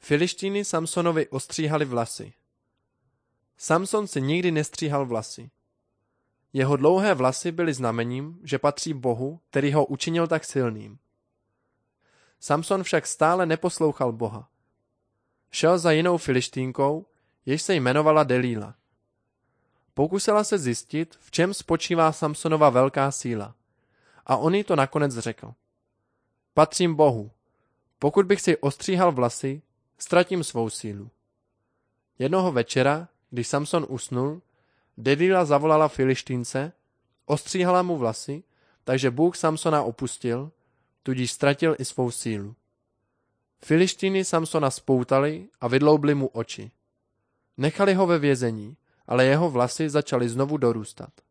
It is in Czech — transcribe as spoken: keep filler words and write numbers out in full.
Filištíny Samsonovi ostříhali vlasy. Samson si nikdy nestříhal vlasy. Jeho dlouhé vlasy byly znamením, že patří Bohu, který ho učinil tak silným. Samson však stále neposlouchal Boha. Šel za jinou Filištínkou, jež se jmenovala Delíla. Pokusila se zjistit, v čem spočívá Samsonova velká síla. A on jí to nakonec řekl. Patřím Bohu. Pokud bych si ostříhal vlasy, ztratím svou sílu. Jednoho večera, když Samson usnul, Delíla zavolala Filištínce, ostříhala mu vlasy, takže Bůh Samsona opustil, tudíž ztratil i svou sílu. Filištíny Samsona spoutali a vydloubli mu oči. Nechali ho ve vězení, ale jeho vlasy začaly znovu dorůstat.